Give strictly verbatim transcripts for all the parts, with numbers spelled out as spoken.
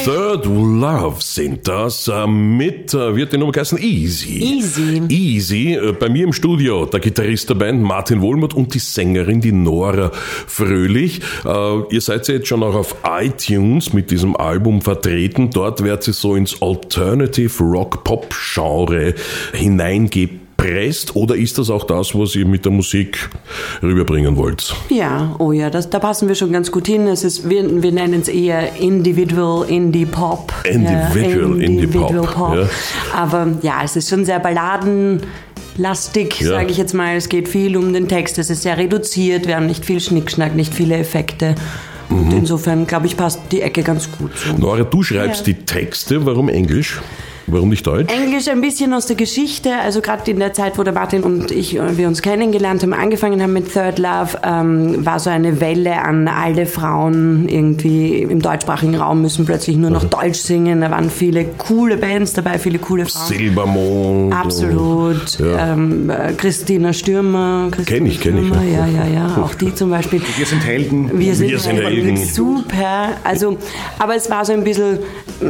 Third Love sind das. Mit, wird die Nummer heißen, Easy. Easy. Easy. Bei mir im Studio der Gitarrist der Band Martin Wohlmuth und die Sängerin, die Nora Fröhlich. Ihr seid ja jetzt schon auch auf iTunes mit diesem Album vertreten. Dort wird sie so ins Alternative Rock Pop Genre hineingeben. Presst, oder ist das auch das, was ihr mit der Musik rüberbringen wollt? Ja, oh ja, das, da passen wir schon ganz gut hin. Es ist, wir, wir nennen es eher Individual Indie Pop. Individual ja, Indie Pop. Individual Pop. Ja. Aber ja, es ist schon sehr balladenlastig, ja. sage ich jetzt mal. Es geht viel um den Text, es ist sehr reduziert, wir haben nicht viel Schnickschnack, nicht viele Effekte. Und mhm. insofern, glaube ich, passt die Ecke ganz gut. So. Nora, du schreibst ja. die Texte, warum Englisch? Warum nicht Deutsch? Englisch ein bisschen aus der Geschichte, also gerade in der Zeit, wo der Martin und ich, wir uns kennengelernt haben, angefangen haben mit Third Love, ähm, war so eine Welle an alle Frauen irgendwie im deutschsprachigen Raum müssen plötzlich nur noch mhm. Deutsch singen. Da waren viele coole Bands dabei, viele coole Frauen. Silbermond. Absolut. Ja. Ähm, Christina Stürmer. Kenn ich, kenn ich. Ja, ja, ja, auch die zum Beispiel. Wir sind Helden. Wir sind, wir sind Helden. Helden. Super. Also, aber es war so ein bisschen,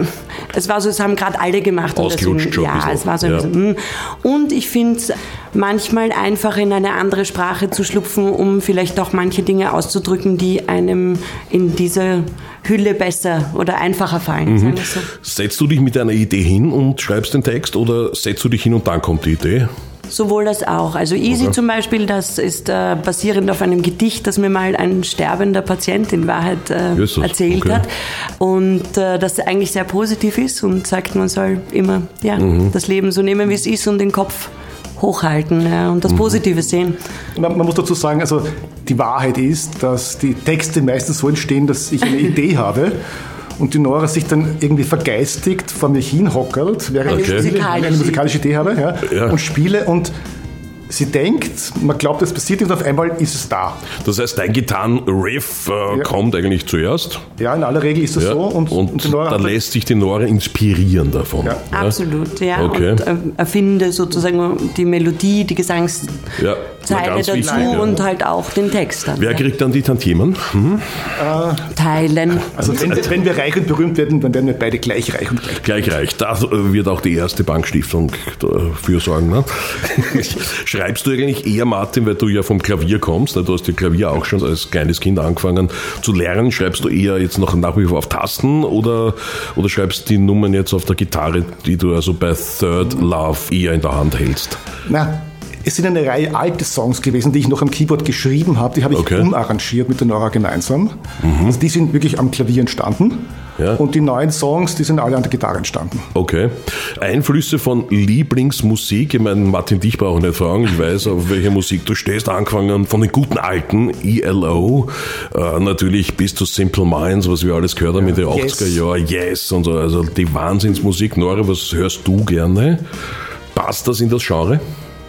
es war so, es haben gerade alle gemacht. Ausgelutscht schon. Ja, es war so ein ja. bisschen. Und ich finde es manchmal einfach in eine andere Sprache zu schlupfen, um vielleicht auch manche Dinge auszudrücken, die einem in dieser Hülle besser oder einfacher fallen. Mhm. So. Setzt du dich mit einer Idee hin und schreibst den Text oder setzt du dich hin und dann kommt die Idee? Sowohl das auch. Also Easy okay. zum Beispiel, das ist äh, basierend auf einem Gedicht, das mir mal ein sterbender Patient in Wahrheit äh, erzählt okay. hat. Und äh, das eigentlich sehr positiv ist und sagt, man soll immer ja, mhm. das Leben so nehmen, wie es ist und den Kopf hochhalten ja, und das Positive mhm. sehen. Man, man muss dazu sagen, also die Wahrheit ist, dass die Texte meistens so entstehen, dass ich eine Idee habe. Und die Nora sich dann irgendwie vergeistigt vor mir hinhockert, während okay. ich eine musikalische Idee habe ja, ja. und spiele und sie denkt, man glaubt, es passiert und auf einmal ist es da. Das heißt, dein Gitarrenriff äh, ja. kommt eigentlich zuerst? Ja, in aller Regel ist es ja. so. Und, und, und die Nora dann lässt sich die Nora inspirieren davon. Ja. Ja? Absolut, ja. Okay. Und äh, erfinde sozusagen die Melodie, die Gesangszeile ja. dazu wichtig, ja. und halt auch den Text dann. Wer ja. kriegt dann die Tantiemen? Mhm. Äh, Teilen. Also wenn, wenn wir reich und berühmt werden, dann werden wir beide gleich reich und gleich. Gleich reich. Da wird auch die erste Bankstiftung dafür sorgen. Ne? Schreibst du eigentlich eher, Martin, weil du ja vom Klavier kommst, du hast ja Klavier auch schon als kleines Kind angefangen zu lernen, schreibst du eher jetzt noch nach wie vor auf Tasten oder, oder schreibst die Nummern jetzt auf der Gitarre, die du also bei Third Love eher in der Hand hältst? Na, es sind eine Reihe alte Songs gewesen, die ich noch am Keyboard geschrieben habe, die habe ich okay. umarrangiert mit der Nora gemeinsam. Mhm. Also die sind wirklich am Klavier entstanden. Ja. Und die neuen Songs, die sind alle an der Gitarre entstanden. Okay. Einflüsse von Lieblingsmusik, ich meine, Martin, dich brauche ich nicht fragen, ich weiß, auf welche Musik du stehst, angefangen von den guten alten E L O, äh, natürlich bis zu Simple Minds, was wir alles gehört haben ja. in den achtziger Jahren, Yes und so, also die Wahnsinnsmusik. Nora, was hörst du gerne? Passt das in das Genre?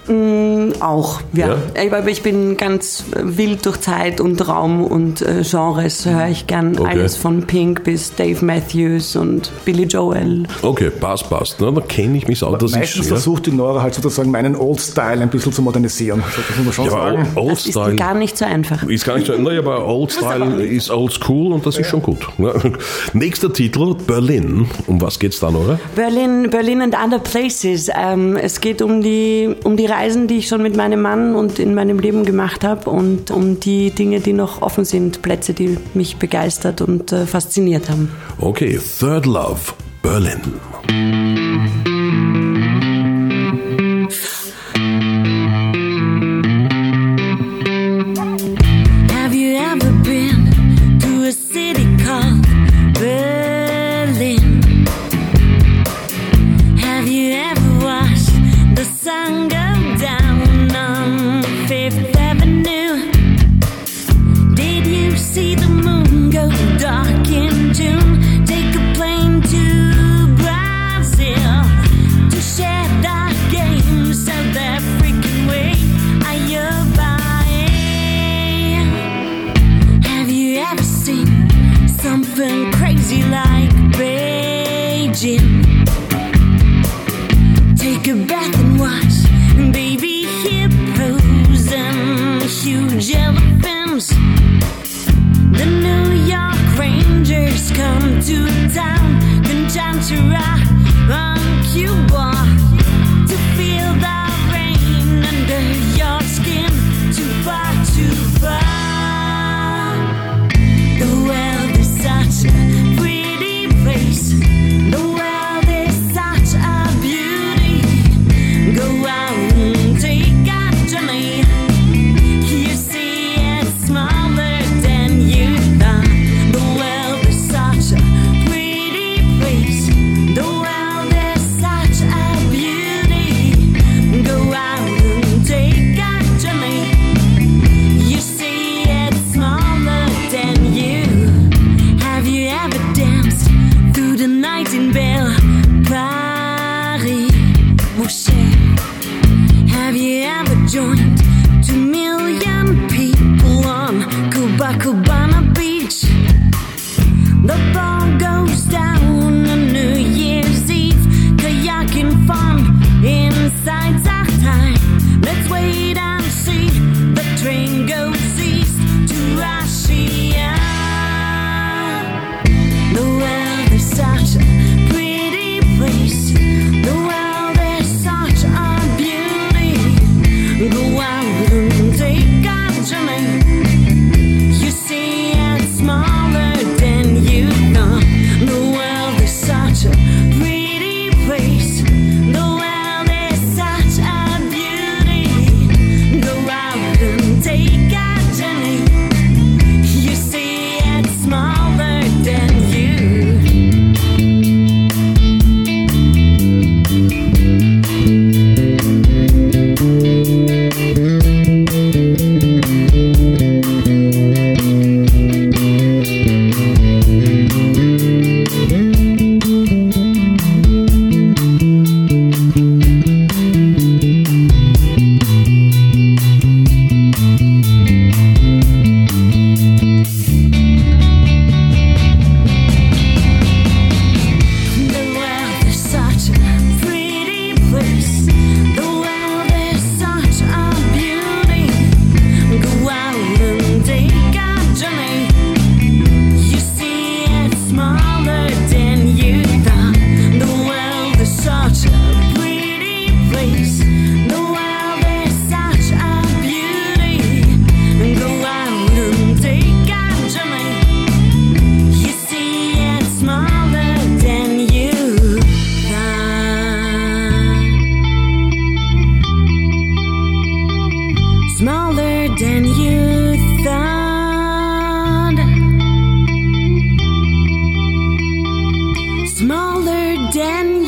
Mm, auch, ja. ja. Aber ich bin ganz wild durch Zeit und Raum und äh, Genres, höre ich gern okay. alles von Pink bis Dave Matthews und Billy Joel. Okay, passt, passt. Na, da kenne ich mich auch. Das meistens ist, versucht die Nora halt sozusagen meinen Old-Style ein bisschen zu modernisieren. Das muss man schon ja, sagen. Old das Style ist gar nicht so einfach. Ist gar nicht so einfach. Naja, aber Old-Style ist old school und das ja. ist schon gut. Ja. Nächster Titel, Berlin. Um was geht's da, Nora? Berlin, Berlin and Other Places. Ähm, es geht um die, um die Reisen, die ich schon mit meinem Mann und in meinem Leben gemacht habe und um die Dinge, die noch offen sind, Plätze, die mich begeistert und äh, fasziniert haben. Okay, Third Love, Berlin. Have you ever been to a city called Berlin? Have you ever watched the sun go down on Fifth Avenue? Did you see the moon go dark in June? Take a plane to Brazil to share that game South African way. Are you buying? Have you ever seen something crazy like Beijing? Take a bath and watch baby hippos and huge elephants. The New York Rangers come to town. than you thought. Smaller than